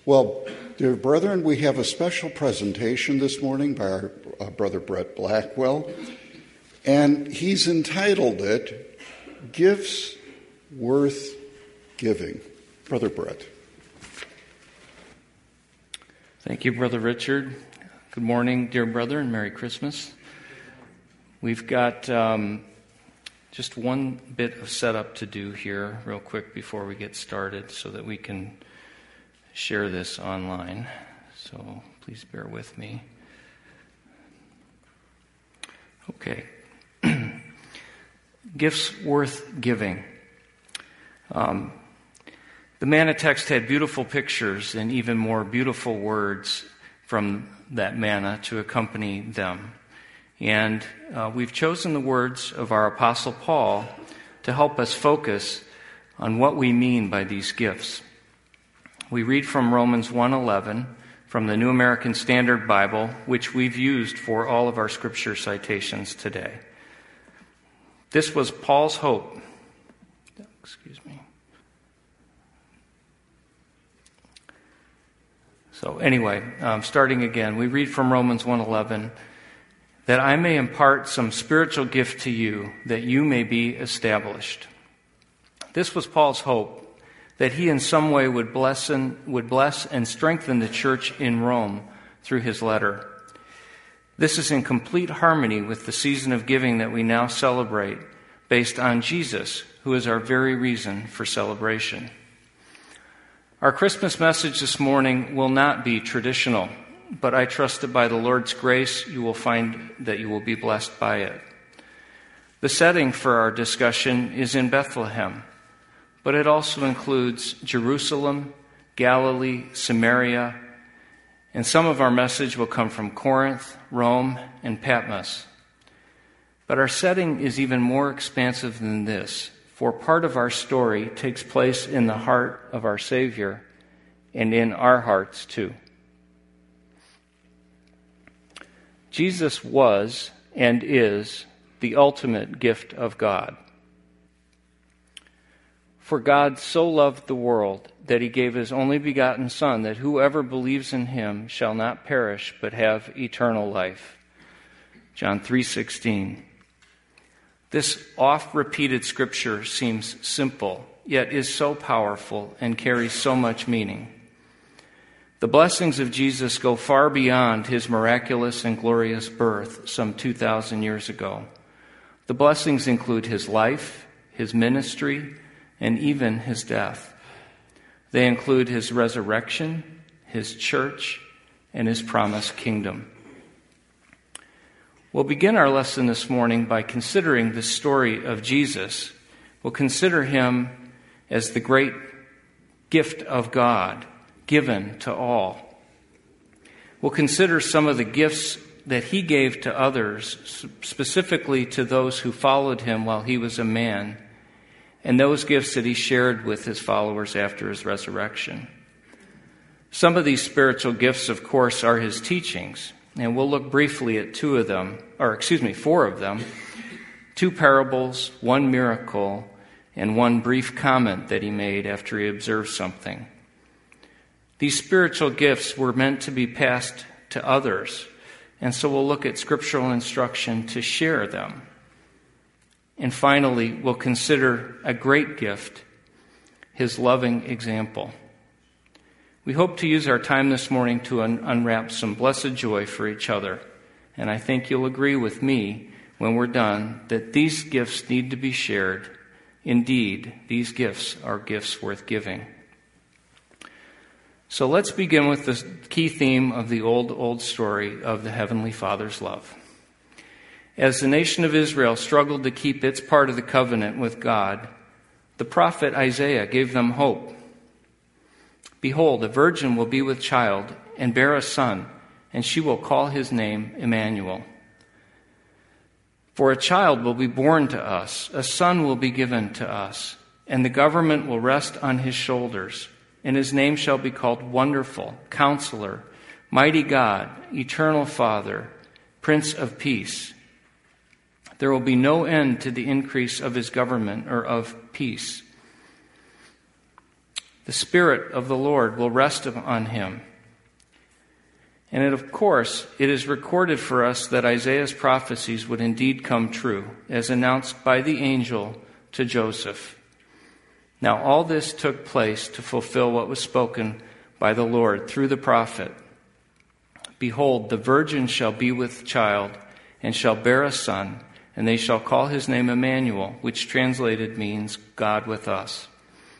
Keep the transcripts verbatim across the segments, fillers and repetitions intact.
Well, dear brethren, we have a special presentation this morning by our uh, brother Brett Blackwell, and he's entitled it, Gifts Worth Giving. Brother Brett. Thank you, Brother Richard. Good morning, dear brother, and Merry Christmas. We've got um, just one bit of setup to do here real quick before we get started so that we can share this online. So please bear with me. Okay. Gifts worth giving. Um, the manna text had beautiful pictures and even more beautiful words from that manna to accompany them. And uh, we've chosen the words of our Apostle Paul to help us focus on what we mean by these gifts. We read from Romans one eleven from the New American Standard Bible, which we've used for all of our scripture citations today. This was Paul's hope. Excuse me. So anyway, um, starting again, we read from Romans one eleven, that I may impart some spiritual gift to you, that you may be established. This was Paul's hope, that he in some way would bless and, would bless and strengthen the church in Rome through his letter. This is in complete harmony with the season of giving that we now celebrate, based on Jesus, who is our very reason for celebration. Our Christmas message this morning will not be traditional, but I trust that by the Lord's grace you will find that you will be blessed by it. The setting for our discussion is in Bethlehem, but it also includes Jerusalem, Galilee, Samaria, and some of our message will come from Corinth, Rome, and Patmos. But our setting is even more expansive than this, for part of our story takes place in the heart of our Savior and in our hearts too. Jesus was and is the ultimate gift of God. For God so loved the world that he gave his only begotten Son, that whoever believes in him shall not perish but have eternal life. John three sixteen. This oft-repeated scripture seems simple, yet is so powerful and carries so much meaning. The blessings of Jesus go far beyond his miraculous and glorious birth some two thousand years ago. The blessings include his life, his ministry, and even his death. They include his resurrection, his church, and his promised kingdom. We'll begin our lesson this morning by considering the story of Jesus. We'll consider him as the great gift of God given to all. We'll consider some of the gifts that he gave to others, specifically to those who followed him while he was a man, and those gifts that he shared with his followers after his resurrection. Some of these spiritual gifts, of course, are his teachings, and we'll look briefly at two of them, or excuse me, four of them, two parables, one miracle, and one brief comment that he made after he observed something. These spiritual gifts were meant to be passed to others, and so we'll look at scriptural instruction to share them. And finally, we'll consider a great gift, his loving example. We hope to use our time this morning to un- unwrap some blessed joy for each other. And I think you'll agree with me when we're done that these gifts need to be shared. Indeed, these gifts are gifts worth giving. So let's begin with the key theme of the old, old story of the Heavenly Father's love. As the nation of Israel struggled to keep its part of the covenant with God, the prophet Isaiah gave them hope. Behold, a virgin will be with child and bear a son, and she will call his name Emmanuel. For a child will be born to us, a son will be given to us, and the government will rest on his shoulders, and his name shall be called Wonderful, Counselor, Mighty God, Eternal Father, Prince of Peace. There will be no end to the increase of his government or of peace The Spirit of the Lord will rest on him. And it, of course, it is recorded for us that Isaiah's prophecies would indeed come true, as announced by the angel to Joseph. Now all this took place to fulfill what was spoken by the Lord through the prophet. Behold, the virgin shall be with child, and shall bear a son, and they shall call his name Emmanuel, which translated means God with us.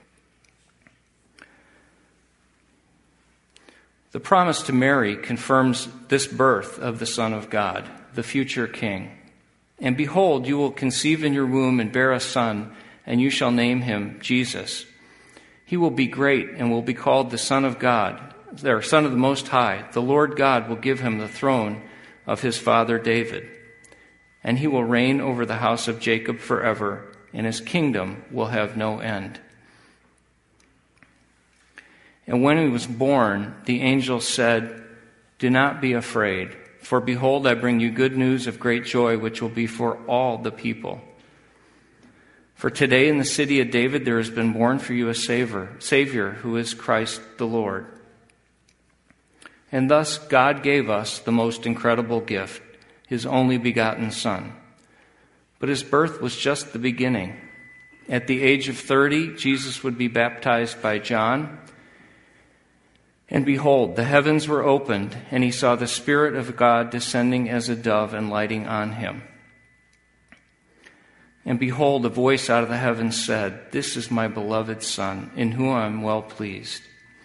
The promise to Mary confirms this birth of the Son of God, the future King. And behold, you will conceive in your womb and bear a son, and you shall name him Jesus. He will be great and will be called the Son of God, or Son of the Most High. The Lord God will give him the throne of his father David, and he will reign over the house of Jacob forever, and his kingdom will have no end. And when he was born, the angel said, "Do not be afraid, for behold, I bring you good news of great joy, which will be for all the people. For today in the city of David there has been born for you a Savior, Savior who is Christ the Lord." And thus God gave us the most incredible gift, his only begotten Son. But his birth was just the beginning. At the age of thirty, Jesus would be baptized by John. And behold, the heavens were opened, and he saw the Spirit of God descending as a dove and lighting on him. And behold, a voice out of the heavens said, "This is my beloved Son, in whom I am well pleased."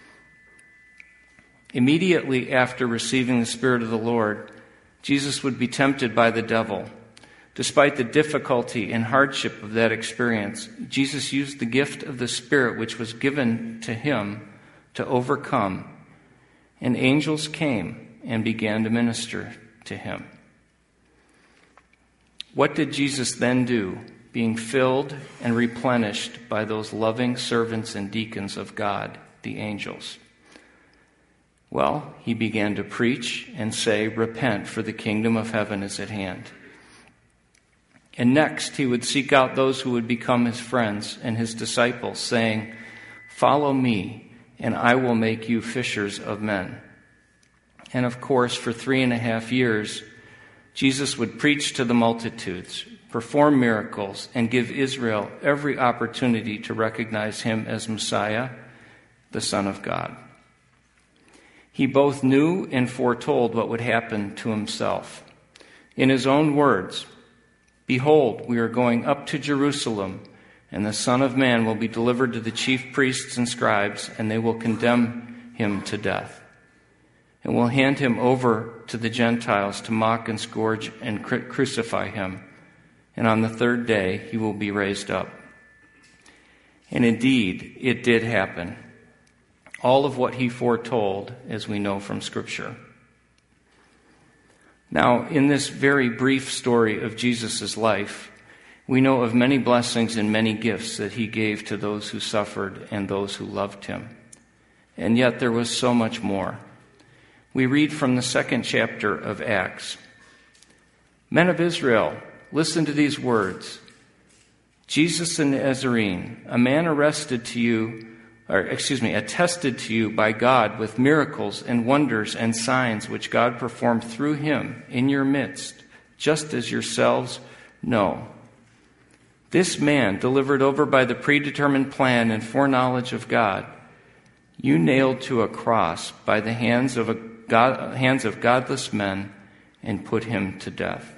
Immediately after receiving the Spirit of the Lord, Jesus would be tempted by the devil. Despite the difficulty and hardship of that experience, Jesus used the gift of the Spirit which was given to him to overcome, and angels came and began to minister to him. What did Jesus then do, being filled and replenished by those loving servants and deacons of God, the angels? Well, he began to preach and say, "Repent, for the kingdom of heaven is at hand." And next he would seek out those who would become his friends and his disciples, saying, "Follow me, and I will make you fishers of men." And of course, for three and a half years, Jesus would preach to the multitudes, perform miracles, and give Israel every opportunity to recognize him as Messiah, the Son of God. He both knew and foretold what would happen to himself. In his own words, "Behold, we are going up to Jerusalem, and the Son of Man will be delivered to the chief priests and scribes, and they will condemn him to death, and will hand him over to the Gentiles to mock and scourge and cru- crucify him. And on the third day he will be raised up." And indeed, it did happen. All of what he foretold, as we know from Scripture. Now, in this very brief story of Jesus' life, we know of many blessings and many gifts that he gave to those who suffered and those who loved him. And yet there was so much more. We read from the second chapter of Acts. "Men of Israel, listen to these words. Jesus the Nazarene, a man arrested to you, or excuse me, attested to you by God with miracles and wonders and signs which God performed through him in your midst, just as yourselves know. This man, delivered over by the predetermined plan and foreknowledge of God, you nailed to a cross by the hands of a God, hands of godless men and put him to death.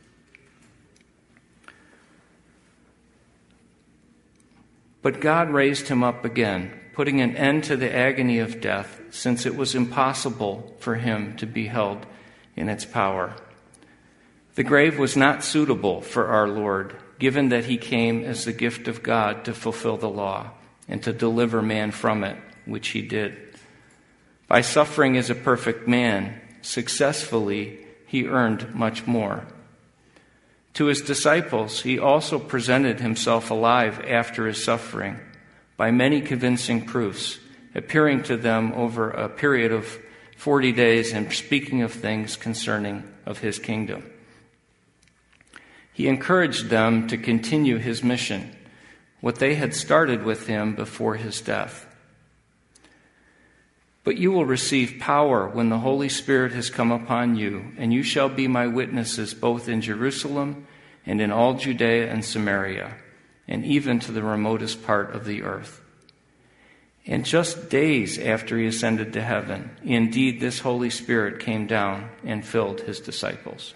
But God raised him up again, putting an end to the agony of death, since it was impossible for him to be held in its power. The grave was not suitable for our Lord, given that he came as the gift of God to fulfill the law and to deliver man from it, which he did. By suffering as a perfect man, successfully, he earned much more. To his disciples, he also presented himself alive after his suffering by many convincing proofs, appearing to them over a period of forty days and speaking of things concerning of his kingdom. He encouraged them to continue his mission, what they had started with him before his death. But you will receive power when the Holy Spirit has come upon you, and you shall be my witnesses both in Jerusalem and in all Judea and Samaria, and even to the remotest part of the earth." And just days after he ascended to heaven, indeed this Holy Spirit came down and filled his disciples.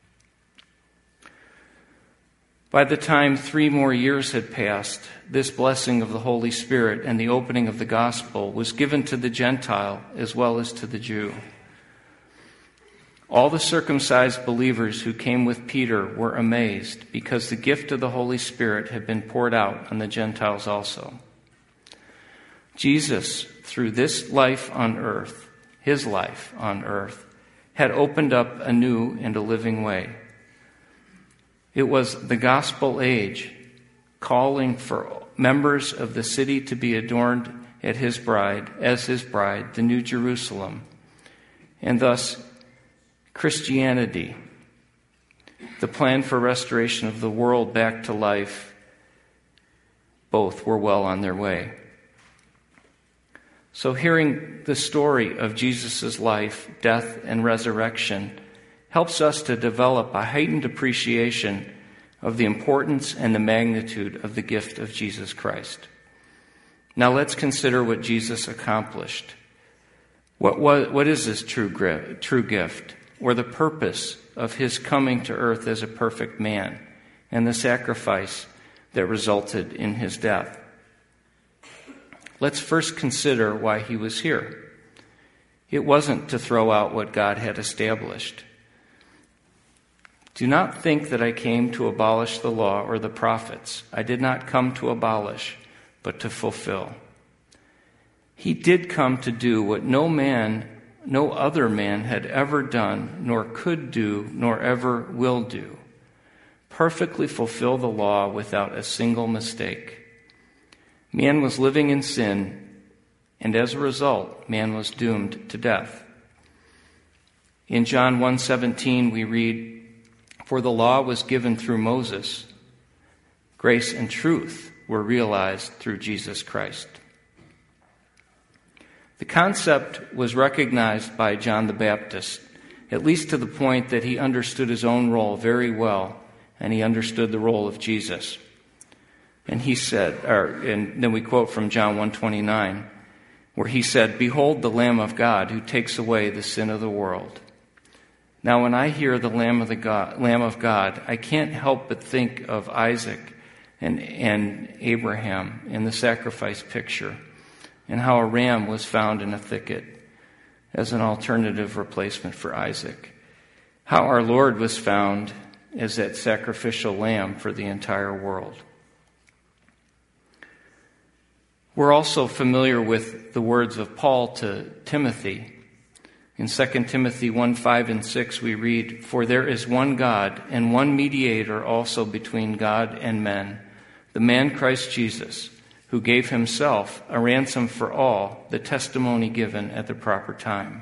By the time three more years had passed, this blessing of the Holy Spirit and the opening of the gospel was given to the Gentile as well as to the Jew. All the circumcised believers who came with Peter were amazed because the gift of the Holy Spirit had been poured out on the Gentiles also. Jesus, through this life on earth, his life on earth, had opened up a new and a living way. It was the gospel age, calling for members of the city to be adorned at his bride, as his bride, the New Jerusalem, and thus Christianity, the plan for restoration of the world back to life, both were well on their way. So hearing the story of Jesus' life, death, and resurrection helps us to develop a heightened appreciation of the importance and the magnitude of the gift of Jesus Christ. Now let's consider what Jesus accomplished. What, what, what is this true, true gift, or the purpose of his coming to earth as a perfect man and the sacrifice that resulted in his death? Let's first consider why he was here. It wasn't to throw out what God had established. "Do not think that I came to abolish the law or the prophets. I did not come to abolish, but to fulfill." He did come to do what no man, no other man had ever done, nor could do, nor ever will do. Perfectly fulfill the law without a single mistake. Man was living in sin, and as a result, man was doomed to death. In John one seventeen, we read, "For the law was given through Moses. Grace and truth were realized through Jesus Christ." The concept was recognized by John the Baptist, at least to the point that he understood his own role very well, and he understood the role of Jesus. And he said, or, and then we quote from John one twenty-nine, where he said, "Behold the Lamb of God who takes away the sin of the world." Now, when I hear the Lamb of the God, Lamb of God, I can't help but think of Isaac and, and Abraham in the sacrifice picture, and how a ram was found in a thicket as an alternative replacement for Isaac. How our Lord was found as that sacrificial lamb for the entire world. We're also familiar with the words of Paul to Timothy. In Second Timothy one, five, and six we read, "For there is one God and one mediator also between God and men, the man Christ Jesus, who gave himself a ransom for all, the testimony given at the proper time."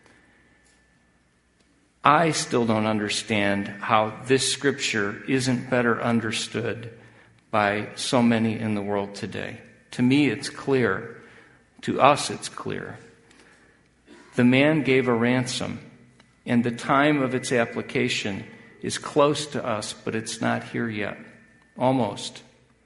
I still don't understand how this scripture isn't better understood by so many in the world today. To me, it's clear. To us, it's clear. The man gave a ransom, and the time of its application is close to us, but it's not here yet. Almost.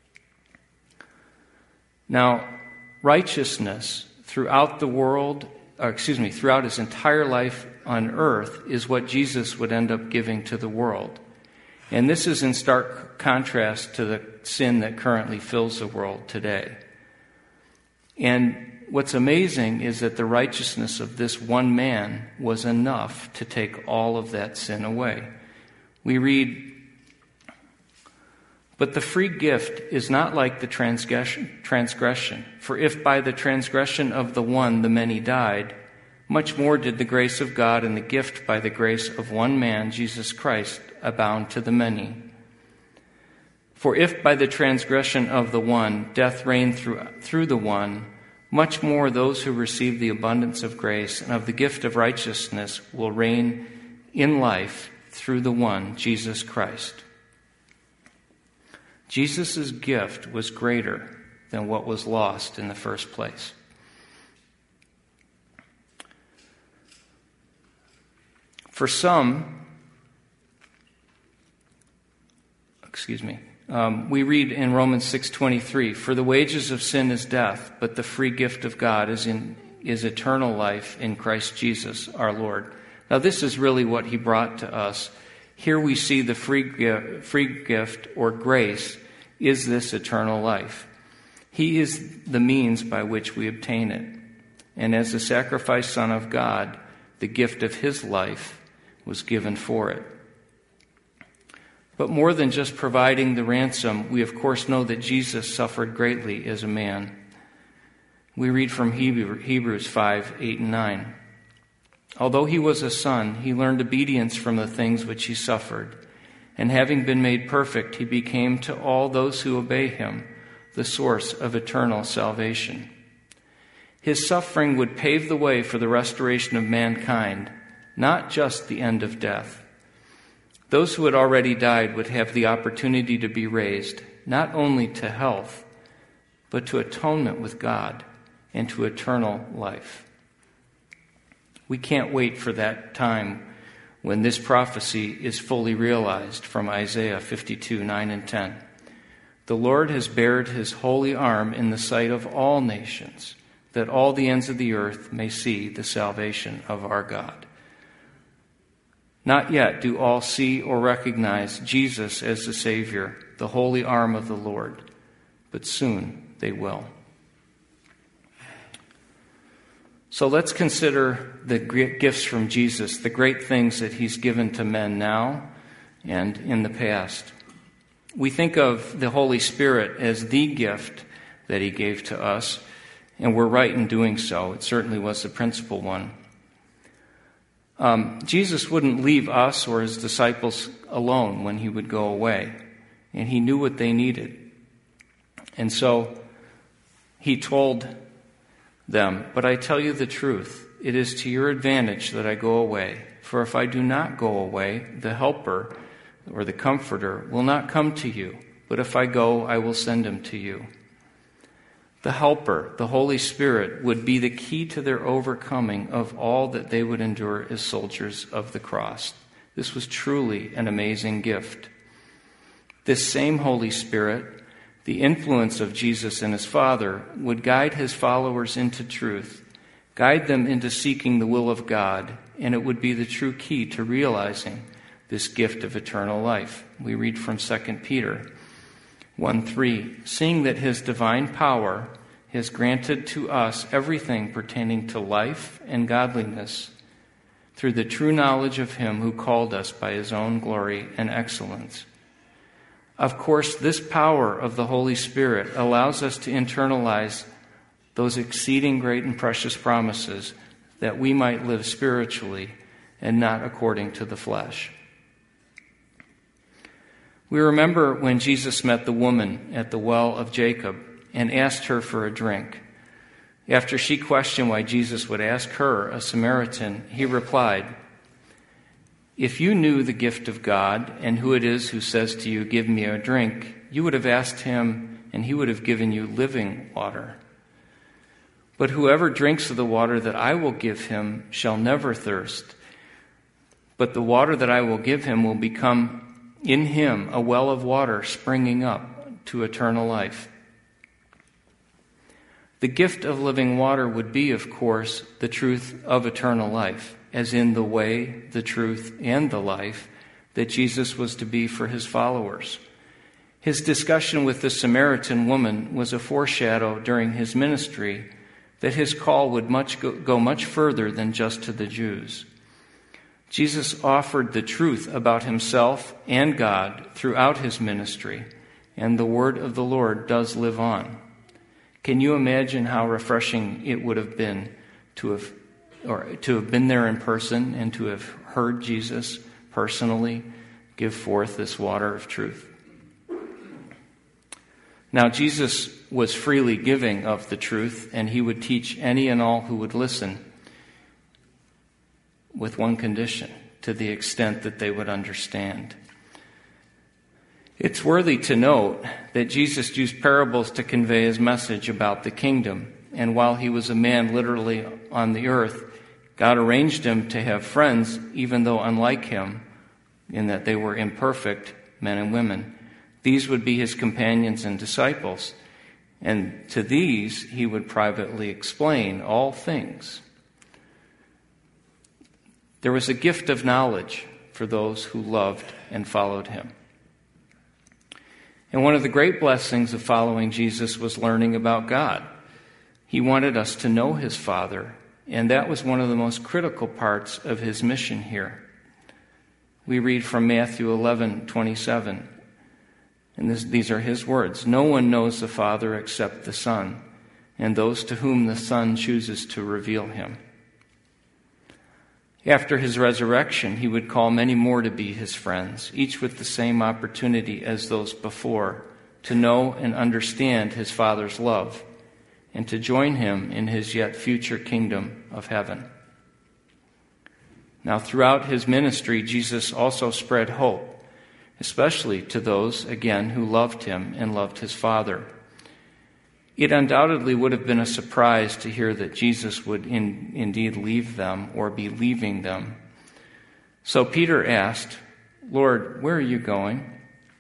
Now, righteousness throughout the world, or excuse me, throughout his entire life on earth is what Jesus would end up giving to the world. And this is in stark contrast to the sin that currently fills the world today. And what's amazing is that the righteousness of this one man was enough to take all of that sin away. We read, "But the free gift is not like the transgression, transgression. For if by the transgression of the one the many died, much more did the grace of God and the gift by the grace of one man, Jesus Christ, abound to the many. For if by the transgression of the one death reigned through, through the one, much more those who receive the abundance of grace and of the gift of righteousness will reign in life through the one, Jesus Christ." Jesus' gift was greater than what was lost in the first place. For some, excuse me, um, we read in Romans six twenty-three, "For the wages of sin is death, but the free gift of God is in is eternal life in Christ Jesus our Lord." Now this is really what he brought to us. Here we see the free gift, free gift or grace is this eternal life. He is the means by which we obtain it. And as the sacrificed Son of God, the gift of his life was given for it. But more than just providing the ransom, we of course know that Jesus suffered greatly as a man. We read from Hebrews five, eight, and nine. "Although he was a son, he learned obedience from the things which he suffered. And having been made perfect, he became to all those who obey him the source of eternal salvation." His suffering would pave the way for the restoration of mankind, not just the end of death. Those who had already died would have the opportunity to be raised, not only to health, but to atonement with God and to eternal life. We can't wait for that time when this prophecy is fully realized from Isaiah fifty-two, nine and ten. "The Lord has bared his holy arm in the sight of all nations, that all the ends of the earth may see the salvation of our God." Not yet do all see or recognize Jesus as the Savior, the holy arm of the Lord, but soon they will. So let's consider the gifts from Jesus, the great things that he's given to men now and in the past. We think of the Holy Spirit as the gift that he gave to us, and we're right in doing so. It certainly was the principal one. Um, Jesus wouldn't leave us or his disciples alone when he would go away, and he knew what they needed. And so he told them, "But I tell you the truth, it is to your advantage that I go away. For if I do not go away, the Helper, or the Comforter, will not come to you. But if I go, I will send him to you." The Helper, the Holy Spirit, would be the key to their overcoming of all that they would endure as soldiers of the cross. This was truly an amazing gift. This same Holy Spirit, the influence of Jesus and his Father, would guide his followers into truth, guide them into seeking the will of God, and it would be the true key to realizing this gift of eternal life. We read from Second Peter one three, "Seeing that his divine power has granted to us everything pertaining to life and godliness through the true knowledge of him who called us by his own glory and excellence." Of course, this power of the Holy Spirit allows us to internalize those exceeding great and precious promises that we might live spiritually and not according to the flesh. We remember when Jesus met the woman at the well of Jacob and asked her for a drink. After she questioned why Jesus would ask her, a Samaritan, he replied, "If you knew the gift of God and who it is who says to you, 'Give me a drink,' you would have asked him, and he would have given you living water. But whoever drinks of the water that I will give him shall never thirst. But the water that I will give him will become in him a well of water springing up to eternal life." The gift of living water would be, of course, the truth of eternal life, as in the way, the truth, and the life that Jesus was to be for his followers. His discussion with the Samaritan woman was a foreshadow during his ministry that his call would much go, go much further than just to the Jews. Jesus offered the truth about himself and God throughout his ministry, and the word of the Lord does live on. Can you imagine how refreshing it would have been to have or to have been there in person and to have heard Jesus personally give forth this water of truth? Now, Jesus was freely giving of the truth, and he would teach any and all who would listen with one condition, to the extent that they would understand. It's worthy to note that Jesus used parables to convey his message about the kingdom, and while he was a man literally on the earth, God arranged him to have friends, even though unlike him, in that they were imperfect men and women. These would be his companions and disciples, and to these he would privately explain all things. There was a gift of knowledge for those who loved and followed him. And one of the great blessings of following Jesus was learning about God. He wanted us to know his Father, and that was one of the most critical parts of his mission here. We read from Matthew eleven twenty-seven, and this, these are his words. "No one knows the Father except the Son, and those to whom the Son chooses to reveal him." After his resurrection, he would call many more to be his friends, each with the same opportunity as those before, to know and understand his Father's love, and to join him in his yet future kingdom of heaven. Now, throughout his ministry, Jesus also spread hope, especially to those, again, who loved him and loved his Father. It undoubtedly would have been a surprise to hear that Jesus would in, indeed leave them or be leaving them. So Peter asked, "Lord, where are you going?"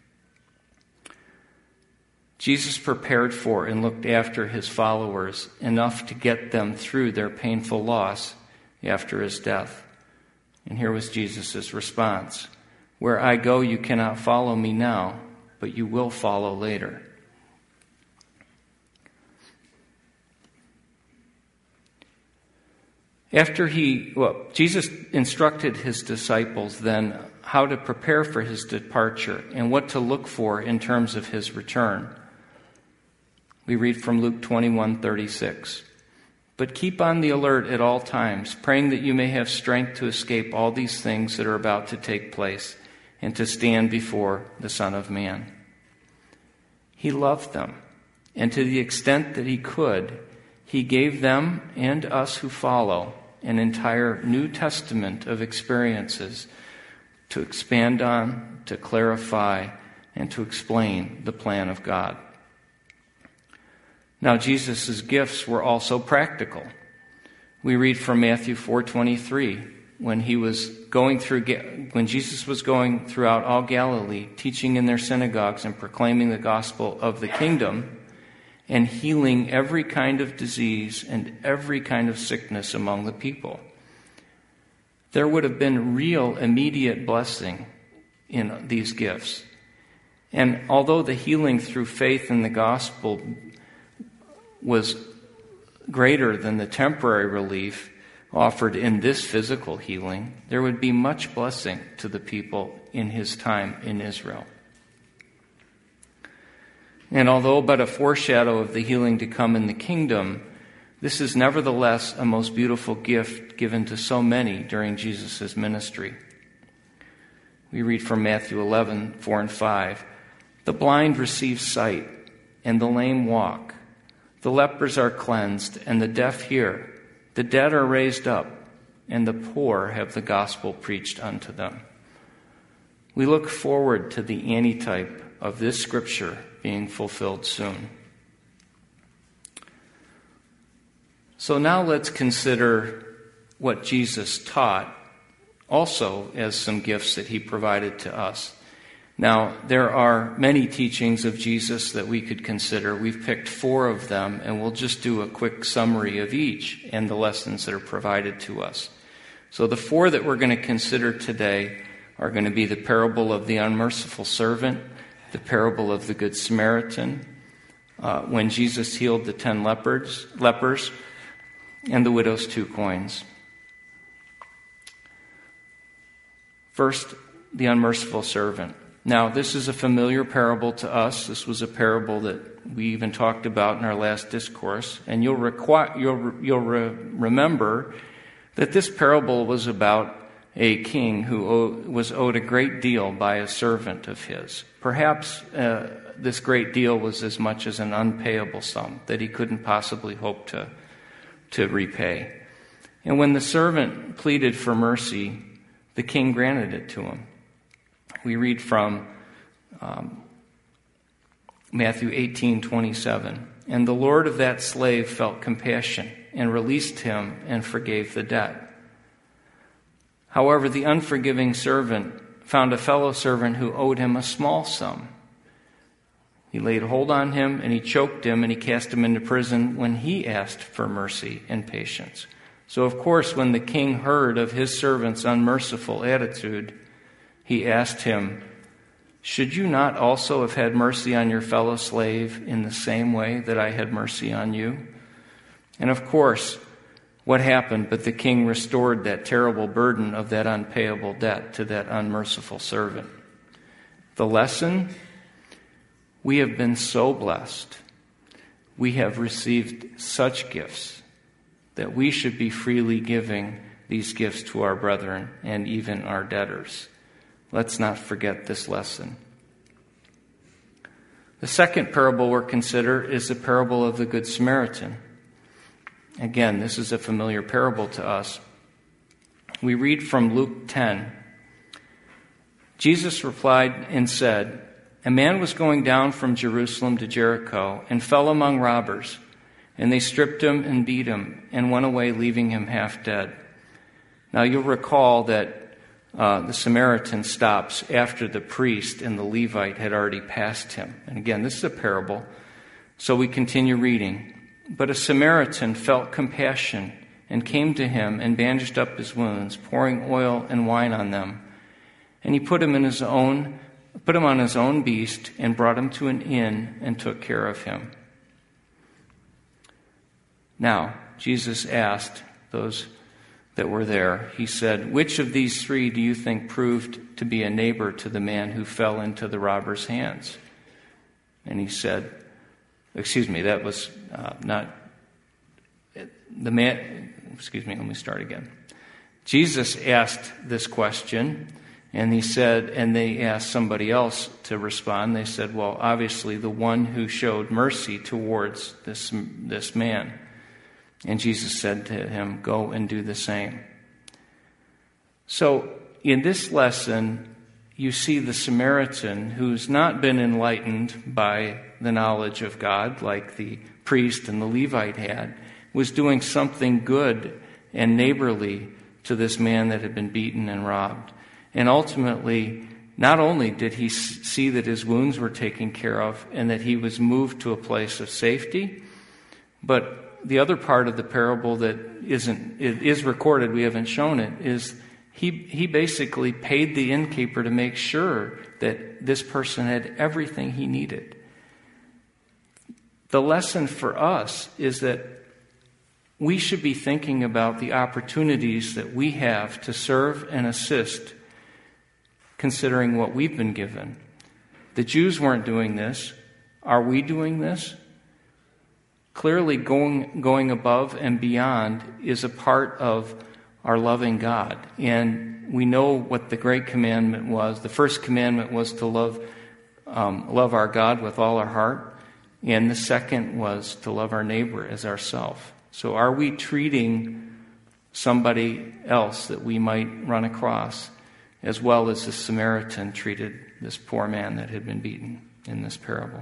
Jesus prepared for and looked after his followers enough to get them through their painful loss after his death. And here was Jesus' response: "Where I go, you cannot follow me now, but you will follow later." After he, well, Jesus instructed his disciples then how to prepare for his departure and what to look for in terms of his return. We read from Luke twenty-one thirty-six. "But keep on the alert at all times, praying that you may have strength to escape all these things that are about to take place and to stand before the Son of Man." He loved them, and to the extent that he could, he gave them and us who follow an entire New Testament of experiences to expand on, to clarify, and to explain the plan of God. Now, Jesus' gifts were also practical. We read from Matthew four twenty-three, when he was going through, when Jesus was going throughout all Galilee, teaching in their synagogues and proclaiming the gospel of the kingdom, and healing every kind of disease and every kind of sickness among the people. There would have been real immediate blessing in these gifts. And although the healing through faith in the gospel was greater than the temporary relief offered in this physical healing, there would be much blessing to the people in his time in Israel. And although but a foreshadow of the healing to come in the kingdom, this is nevertheless a most beautiful gift given to so many during Jesus' ministry. We read from Matthew eleven four and five. "The blind receive sight, and the lame walk. The lepers are cleansed, and the deaf hear. The dead are raised up, and the poor have the gospel preached unto them." We look forward to the antitype of this scripture being fulfilled soon. So now let's consider what Jesus taught, also as some gifts that he provided to us. Now, there are many teachings of Jesus that we could consider. We've picked four of them, and we'll just do a quick summary of each and the lessons that are provided to us. So the four that we're going to consider today are going to be the parable of the unmerciful servant, the parable of the Good Samaritan, uh, when Jesus healed the ten lepers, lepers, and the widow's two coins. First, the unmerciful servant. Now, this is a familiar parable to us. This was a parable that we even talked about in our last discourse. And you'll, requ- you'll, you'll re- remember that this parable was about a king who owe, was owed a great deal by a servant of his. Perhaps uh, this great deal was as much as an unpayable sum that he couldn't possibly hope to, to repay. And when the servant pleaded for mercy, the king granted it to him. We read from um, Matthew eighteen twenty-seven. "And the lord of that slave felt compassion and released him and forgave the debt. However, the unforgiving servant found a fellow servant who owed him a small sum. He laid hold on him, and he choked him, and he cast him into prison when he asked for mercy and patience. So, of course, when the king heard of his servant's unmerciful attitude, he asked him, "Should you not also have had mercy on your fellow slave in the same way that I had mercy on you?" And of course, what happened? But the king restored that terrible burden of that unpayable debt to that unmerciful servant. The lesson: we have been so blessed. We have received such gifts that we should be freely giving these gifts to our brethren and even our debtors. Let's not forget this lesson. The second parable we'll consider is the parable of the Good Samaritan. Again, this is a familiar parable to us. We read from Luke ten. Jesus replied and said, "A man was going down from Jerusalem to Jericho and fell among robbers, and they stripped him and beat him and went away, leaving him half dead." Now you'll recall that uh, the Samaritan stops after the priest and the Levite had already passed him. And again, this is a parable, so we continue reading. "But a Samaritan felt compassion and came to him and bandaged up his wounds, pouring oil and wine on them. And he put him in his own, put him on his own beast and brought him to an inn and took care of him." Now, Jesus asked those that were there, he said, "Which of these three do you think proved to be a neighbor to the man who fell into the robber's hands?" And he said, excuse me, that was uh, not the man, excuse me, let me start again. Jesus asked this question, and he said, and they asked somebody else to respond. They said, well, obviously the one who showed mercy towards this, this man. And Jesus said to him, "Go and do the same." So in this lesson, you see the Samaritan who's not been enlightened by the knowledge of God like the priest and the Levite had, was doing something good and neighborly to this man that had been beaten and robbed. And ultimately, not only did he see that his wounds were taken care of and that he was moved to a place of safety, but the other part of the parable that isn't, it is recorded, we haven't shown it, is he, he basically paid the innkeeper to make sure that this person had everything he needed. The lesson for us is that we should be thinking about the opportunities that we have to serve and assist, considering what we've been given. The Jews weren't doing this. Are we doing this? Clearly, going, going above and beyond is a part of our loving God. And we know what the great commandment was. The first commandment was to love, um, love our God with all our heart. And the second was to love our neighbor as ourselves. So are we treating somebody else that we might run across as well as the Samaritan treated this poor man that had been beaten in this parable?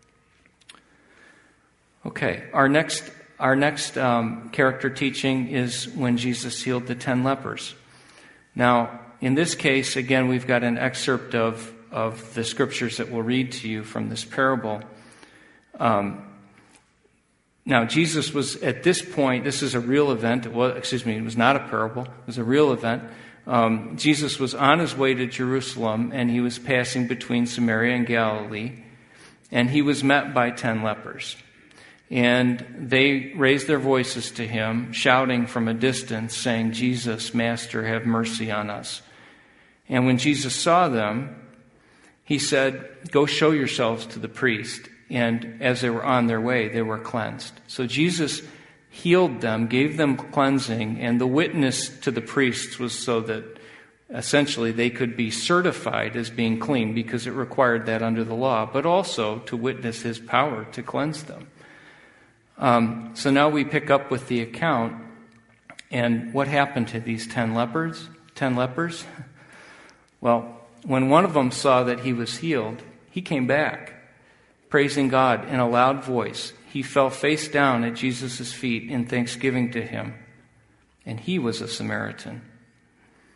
Okay, our next our next um, character teaching is when Jesus healed the ten lepers. Now, in this case, again, we've got an excerpt of, of the scriptures that we'll read to you from this parable. Um, now, Jesus was at this point, this is a real event. It was, excuse me, it was not a parable. It was a real event. Um, Jesus was on his way to Jerusalem, and he was passing between Samaria and Galilee, and he was met by ten lepers. And they raised their voices to him, shouting from a distance, saying, "Jesus, Master, have mercy on us." And when Jesus saw them, he said, "Go show yourselves to the priest." And as they were on their way, they were cleansed. So Jesus healed them, gave them cleansing, and the witness to the priests was so that essentially they could be certified as being clean, because it required that under the law, but also to witness his power to cleanse them. Um, so now we pick up with the account, and what happened to these ten lepers? Ten lepers? Well, when one of them saw that he was healed, he came back, praising God in a loud voice. He fell face down at Jesus' feet in thanksgiving to him, and he was a Samaritan.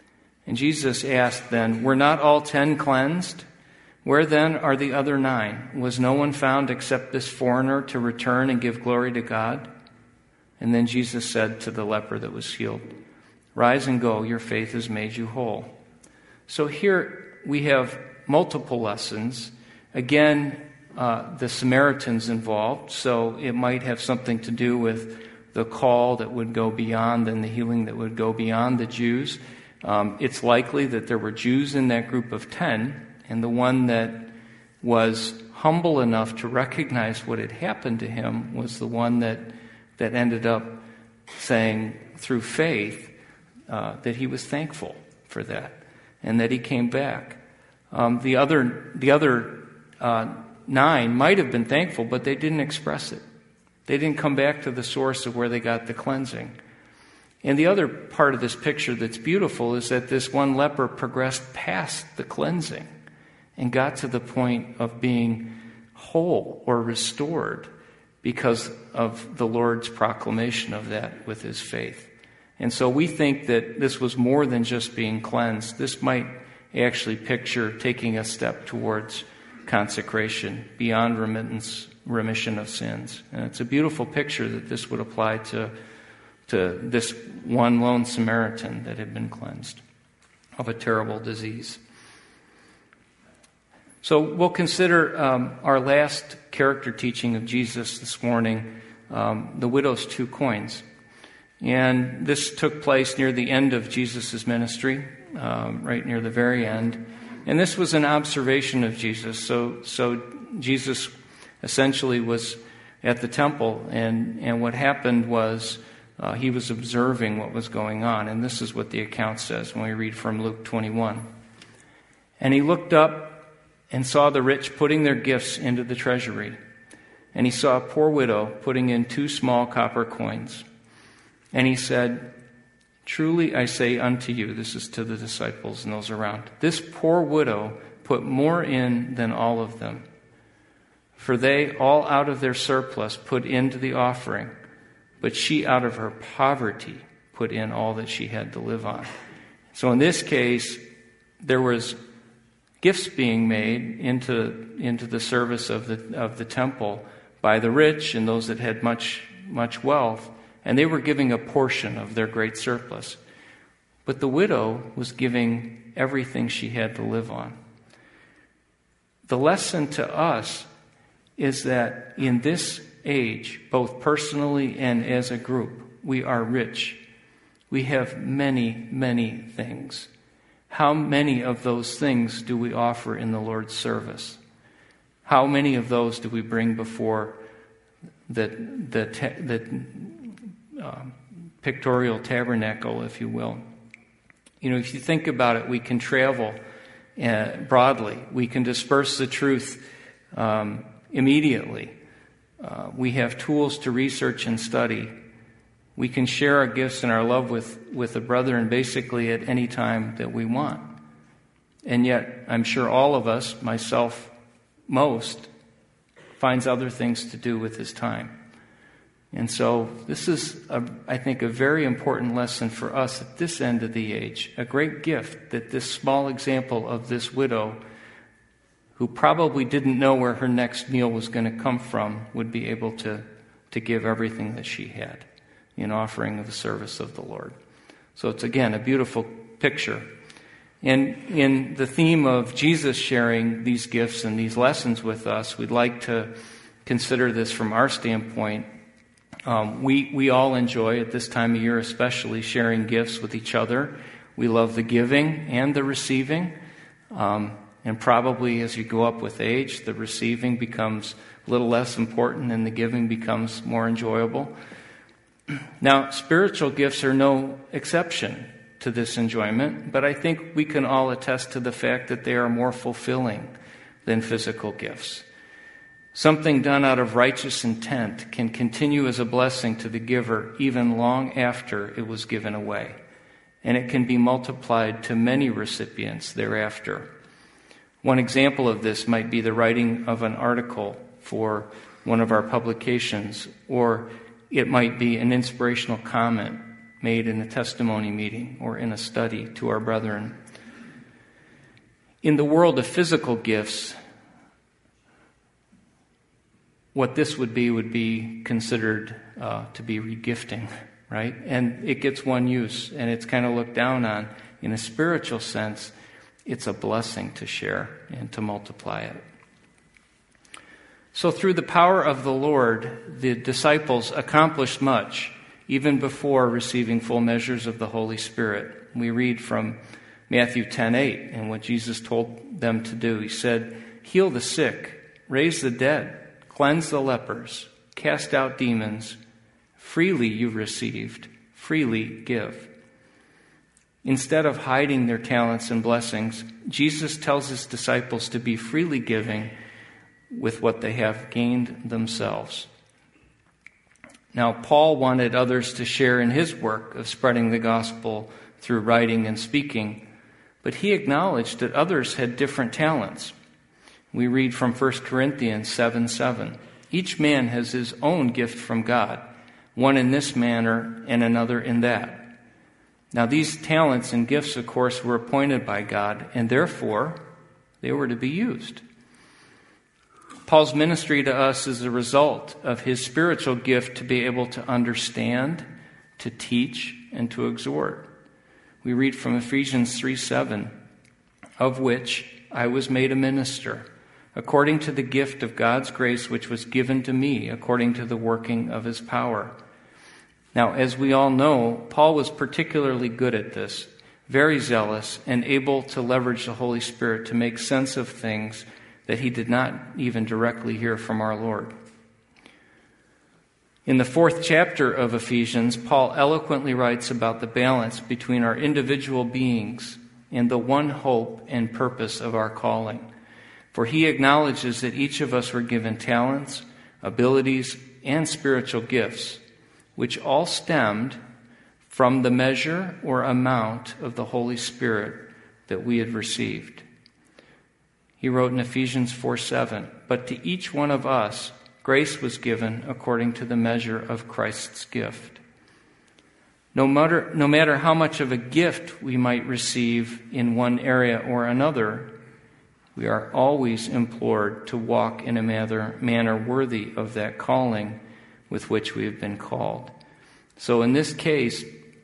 And Jesus asked then, "Were not all ten cleansed? Where then are the other nine? Was no one found except this foreigner to return and give glory to God?" And then Jesus said to the leper that was healed, "Rise and go, your faith has made you whole." So here we have multiple lessons. Again, uh, the Samaritans involved, so it might have something to do with the call that would go beyond and the healing that would go beyond the Jews. Um, it's likely that there were Jews in that group of ten, and the one that was humble enough to recognize what had happened to him was the one that, that ended up saying through faith uh, that he was thankful for that and that he came back. Um, the other, the other uh, nine might have been thankful, but they didn't express it. They didn't come back to the source of where they got the cleansing. And the other part of this picture that's beautiful is that this one leper progressed past the cleansing and got to the point of being whole or restored because of the Lord's proclamation of that with his faith. And so we think that this was more than just being cleansed. This might actually picture taking a step towards consecration beyond remittance, remission of sins. And it's a beautiful picture that this would apply to, to this one lone Samaritan that had been cleansed of a terrible disease. So we'll consider um, our last character teaching of Jesus this morning, um, the widow's two coins. And this took place near the end of Jesus' ministry, um, right near the very end. And this was an observation of Jesus. So, so Jesus essentially was at the temple, and, and what happened was uh, he was observing what was going on. And this is what the account says when we read from Luke twenty-one. "And he looked up and saw the rich putting their gifts into the treasury. And he saw a poor widow putting in two small copper coins. And he said, 'Truly I say unto you,'" this is to the disciples and those around, "'this poor widow put more in than all of them. For they all out of their surplus put into the offering, but she out of her poverty put in all that she had to live on.'" So in this case, there was gifts being made into into the service of the of the temple by the rich and those that had much much wealth, and they were giving a portion of their great surplus. But the widow was giving everything she had to live on. The lesson to us is that in this age, both personally and as a group, we are rich. We have many, many things. How many of those things do we offer in the Lord's service? How many of those do we bring before the, the, the uh, pictorial tabernacle, if you will? You know, if you think about it, we can travel uh, broadly. We can disperse the truth um, immediately. Uh, we have tools to research and study. We can share our gifts and our love with, with a brother and basically at any time that we want. And yet, I'm sure all of us, myself most, finds other things to do with his time. And so this is, a, I think, a very important lesson for us at this end of the age. A great gift that this small example of this widow, who probably didn't know where her next meal was going to come from, would be able to, to give everything that she had in offering of the service of the Lord. So it's, again, a beautiful picture. And in the theme of Jesus sharing these gifts and these lessons with us, we'd like to consider this from our standpoint. Um, we, we all enjoy, at this time of year especially, sharing gifts with each other. We love the giving and the receiving. Um, and probably as you go up with age, the receiving becomes a little less important and the giving becomes more enjoyable. Now, spiritual gifts are no exception to this enjoyment, but I think we can all attest to the fact that they are more fulfilling than physical gifts. Something done out of righteous intent can continue as a blessing to the giver even long after it was given away, and it can be multiplied to many recipients thereafter. One example of this might be the writing of an article for one of our publications, or it might be an inspirational comment made in a testimony meeting or in a study to our brethren. In the world of physical gifts, what this would be would be considered uh, to be regifting, right? And it gets one use, and it's kind of looked down on. In a spiritual sense, it's a blessing to share and to multiply it. So through the power of the Lord, the disciples accomplished much, even before receiving full measures of the Holy Spirit. We read from Matthew ten eight, and what Jesus told them to do. He said, "Heal the sick, raise the dead, cleanse the lepers, cast out demons. Freely you received, freely give." Instead of hiding their talents and blessings, Jesus tells his disciples to be freely giving with what they have gained themselves. Now, Paul wanted others to share in his work of spreading the gospel through writing and speaking, but he acknowledged that others had different talents. We read from First Corinthians seven seven. Each man has his own gift from God, one in this manner and another in that. Now, these talents and gifts, of course, were appointed by God, and therefore they were to be used. Paul's ministry to us is a result of his spiritual gift to be able to understand, to teach, and to exhort. We read from Ephesians three seven, "Of which I was made a minister, according to the gift of God's grace which was given to me, according to the working of his power." Now, as we all know, Paul was particularly good at this, very zealous, and able to leverage the Holy Spirit to make sense of things that he did not even directly hear from our Lord. In the fourth chapter of Ephesians, Paul eloquently writes about the balance between our individual beings and the one hope and purpose of our calling. For he acknowledges that each of us were given talents, abilities, and spiritual gifts, which all stemmed from the measure or amount of the Holy Spirit that we had received. He wrote in Ephesians four seven, "But to each one of us grace was given according to the measure of Christ's gift." No matter, no matter how much of a gift we might receive in one area or another, we are always implored to walk in a manner, manner worthy of that calling with which we have been called. So in this case,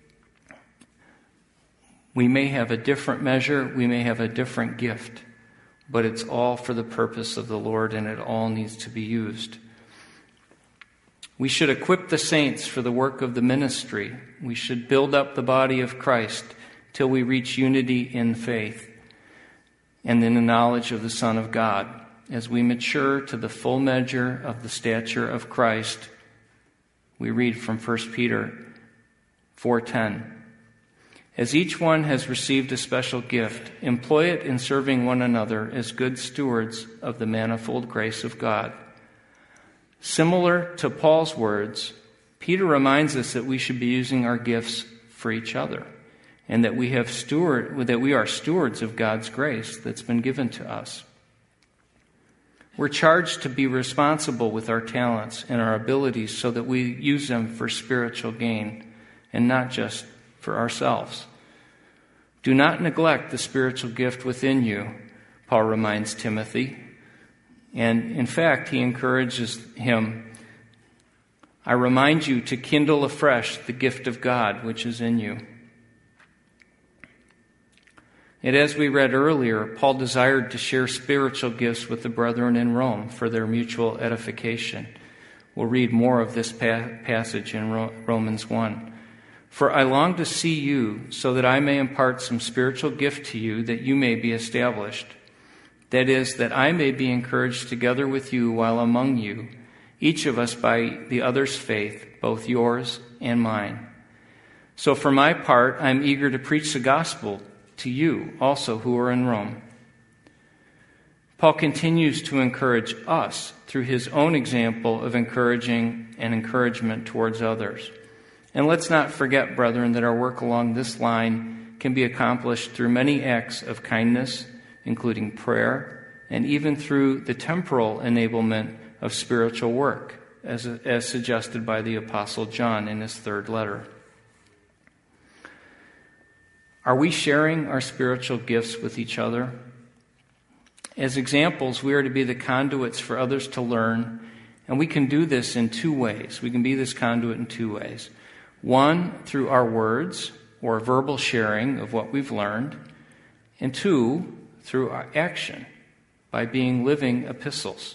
we may have a different measure, we may have a different gift, but it's all for the purpose of the Lord, and it all needs to be used. We should equip the saints for the work of the ministry. We should build up the body of Christ till we reach unity in faith and in the knowledge of the Son of God, as we mature to the full measure of the stature of Christ. We read from First Peter four ten. "As each one has received a special gift, employ it in serving one another as good stewards of the manifold grace of God." Similar to Paul's words, Peter reminds us that we should be using our gifts for each other, and that we have steward that we are stewards of God's grace that's been given to us. We're charged to be responsible with our talents and our abilities so that we use them for spiritual gain and not just for ourselves. Do not neglect the spiritual gift within you, Paul reminds Timothy. And in fact, he encourages him, "I remind you to kindle afresh the gift of God which is in you." And as we read earlier, Paul desired to share spiritual gifts with the brethren in Rome for their mutual edification. We'll read more of this pa- passage in Ro- Romans one. "For I long to see you so that I may impart some spiritual gift to you that you may be established. That is, that I may be encouraged together with you while among you, each of us by the other's faith, both yours and mine. So for my part, I am eager to preach the gospel to you also who are in Rome." Paul continues to encourage us through his own example of encouraging and encouragement towards others. And let's not forget, brethren, that our work along this line can be accomplished through many acts of kindness, including prayer, and even through the temporal enablement of spiritual work, as, as suggested by the Apostle John in his third letter. Are we sharing our spiritual gifts with each other? As examples, we are to be the conduits for others to learn, and we can do this in two ways. We can be this conduit in two ways. One, through our words or verbal sharing of what we've learned, and two, through our action, by being living epistles.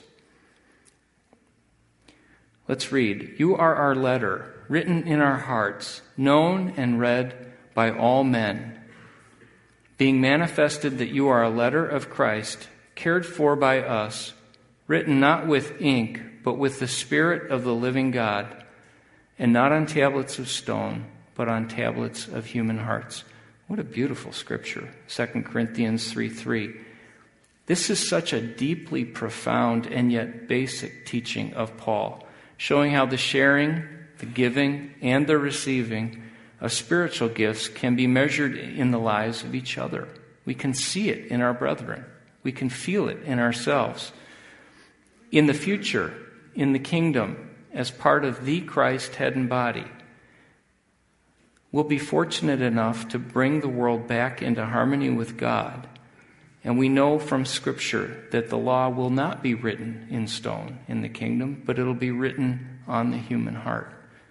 Let's read. You are our letter, written in our hearts, known and read by all men, being manifested that you are a letter of Christ, cared for by us, written not with ink, but with the Spirit of the living God, and not on tablets of stone, but on tablets of human hearts. What a beautiful scripture, Second Corinthians three three. This is such a deeply profound and yet basic teaching of Paul, showing how the sharing, the giving, and the receiving of spiritual gifts can be measured in the lives of each other. We can see it in our brethren. We can feel it in ourselves. In the future, in the kingdom, as part of the Christ head and body, we'll be fortunate enough to bring the world back into harmony with God. And we know from Scripture that the law will not be written in stone in the kingdom, but it'll be written on the human heart.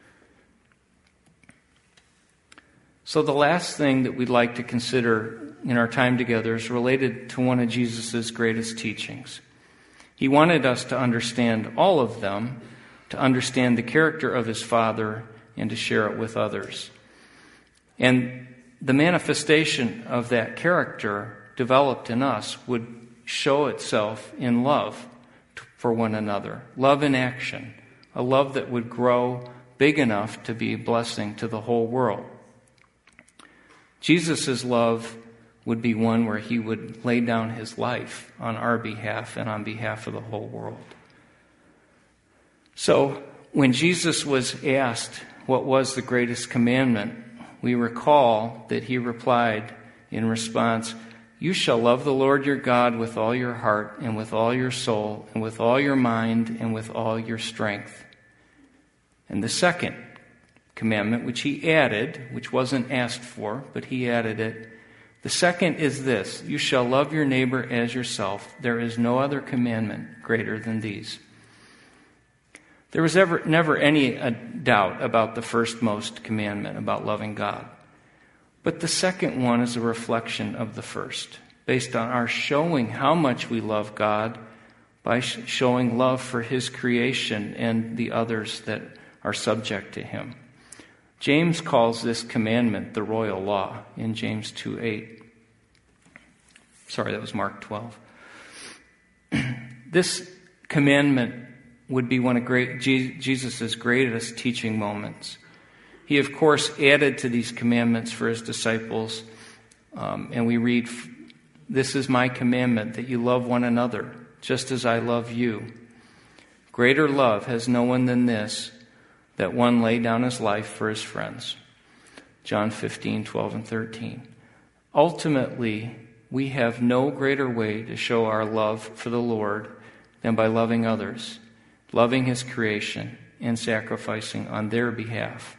So the last thing that we'd like to consider in our time together is related to one of Jesus' greatest teachings. He wanted us to understand all of them, to understand the character of his Father, and to share it with others. And the manifestation of that character developed in us would show itself in love for one another, love in action, a love that would grow big enough to be a blessing to the whole world. Jesus' love would be one where he would lay down his life on our behalf and on behalf of the whole world. So, when Jesus was asked what was the greatest commandment, we recall that he replied in response, "You shall love the Lord your God with all your heart and with all your soul and with all your mind and with all your strength." And the second commandment, which he added, which wasn't asked for, but he added it, the second is this: you shall love your neighbor as yourself. There is no other commandment greater than these. There was ever, never any uh, doubt about the first most commandment, about loving God. But the second one is a reflection of the first, based on our showing how much we love God by sh- showing love for his creation and the others that are subject to him. James calls this commandment the royal law in James two eight. Sorry, that was Mark twelve. This commandment would be one of great, Jesus' greatest teaching moments. He, of course, added to these commandments for his disciples, um, and we read, "This is my commandment, that you love one another, just as I love you. Greater love has no one than this, that one lay down his life for his friends." John fifteen, twelve, and thirteen. Ultimately, we have no greater way to show our love for the Lord than by loving others, loving his creation, and sacrificing on their behalf.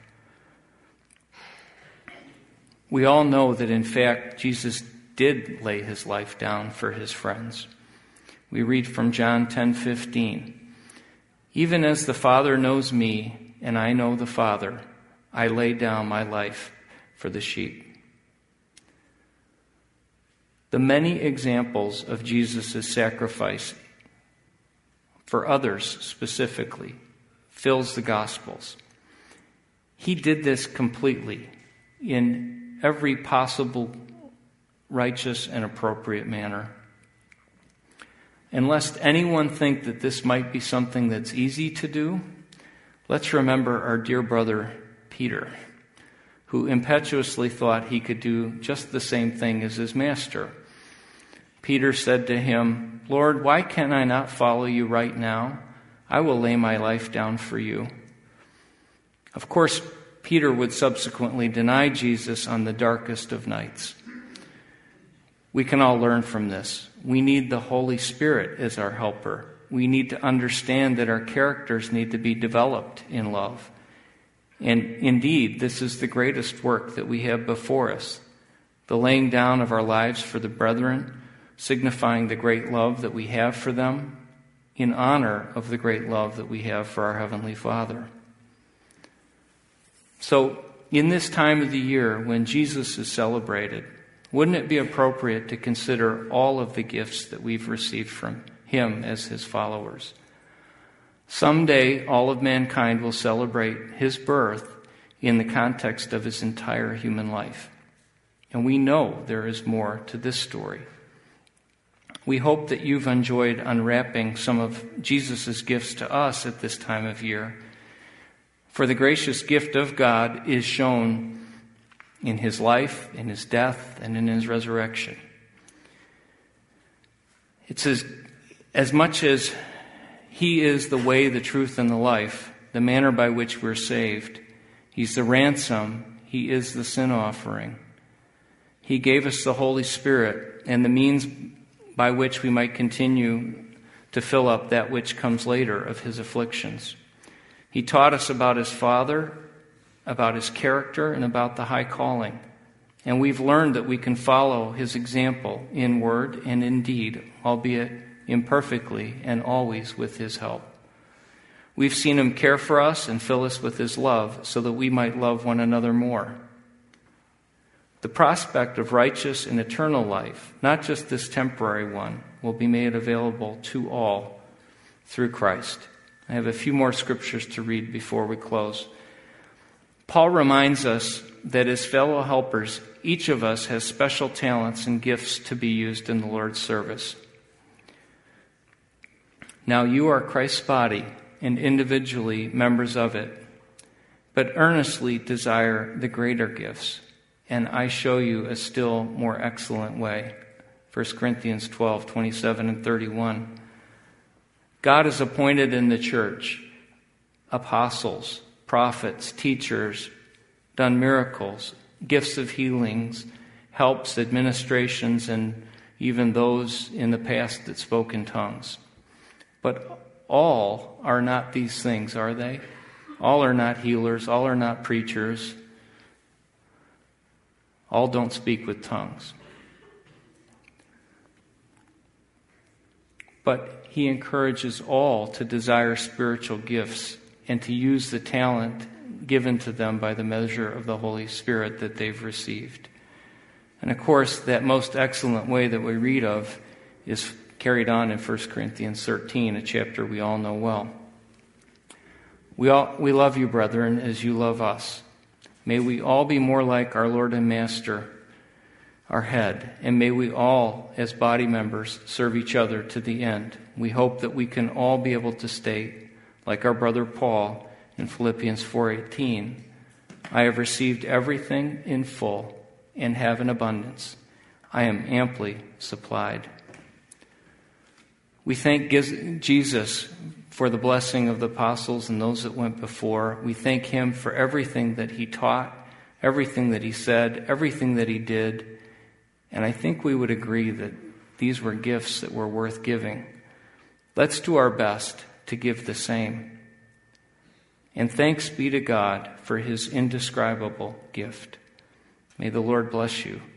We all know that, in fact, Jesus did lay his life down for his friends. We read from John ten fifteen. "Even as the Father knows me, and I know the Father, I lay down my life for the sheep." The many examples of Jesus' sacrifice for others specifically fills the Gospels. He did this completely in every possible righteous and appropriate manner. And lest anyone think that this might be something that's easy to do, let's remember our dear brother Peter, who impetuously thought he could do just the same thing as his master. Peter said to him, "Lord, why can I not follow you right now? I will lay my life down for you." Of course, Peter would subsequently deny Jesus on the darkest of nights. We can all learn from this. We need the Holy Spirit as our helper. We need to understand that our characters need to be developed in love. And indeed, this is the greatest work that we have before us, the laying down of our lives for the brethren, signifying the great love that we have for them, in honor of the great love that we have for our Heavenly Father. So, in this time of the year when Jesus is celebrated, wouldn't it be appropriate to consider all of the gifts that we've received from Him as His followers? Someday, all of mankind will celebrate His birth in the context of His entire human life. And we know there is more to this story. We hope that you've enjoyed unwrapping some of Jesus' gifts to us at this time of year. For the gracious gift of God is shown in His life, in His death, and in His resurrection. It's as, as much as He is the way, the truth, and the life, the manner by which we're saved. He's the ransom. He is the sin offering. He gave us the Holy Spirit and the means by which we might continue to fill up that which comes later of His afflictions. He taught us about His Father, about His character, and about the high calling. And we've learned that we can follow His example in word and in deed, albeit imperfectly and always with His help. We've seen Him care for us and fill us with His love so that we might love one another more. The prospect of righteous and eternal life, not just this temporary one, will be made available to all through Christ. I have a few more scriptures to read before we close. Paul reminds us that as fellow helpers, each of us has special talents and gifts to be used in the Lord's service. Now you are Christ's body and individually members of it, but earnestly desire the greater gifts, and I show you a still more excellent way. First Corinthians twelve, twenty-seven and thirty-one. God has appointed in the church apostles, prophets, teachers, done miracles, gifts of healings, helps, administrations, and even those in the past that spoke in tongues. But all are not these things, are they? All are not healers. All are not preachers. All don't speak with tongues. But he encourages all to desire spiritual gifts and to use the talent given to them by the measure of the Holy Spirit that they've received. And of course, that most excellent way that we read of is carried on in First Corinthians thirteen, a chapter we all know well. We all we love you, brethren, as you love us. May we all be more like our Lord and Master, our head, and may we all, as body members, serve each other to the end. We hope that we can all be able to state, like our brother Paul in Philippians four eighteen, I have received everything in full and have an abundance. I am amply supplied. We thank Jesus for the blessing of the apostles and those that went before. We thank him for everything that he taught, everything that he said, everything that he did. And I think we would agree that these were gifts that were worth giving. Let's do our best to give the same. And thanks be to God for his indescribable gift. May the Lord bless you.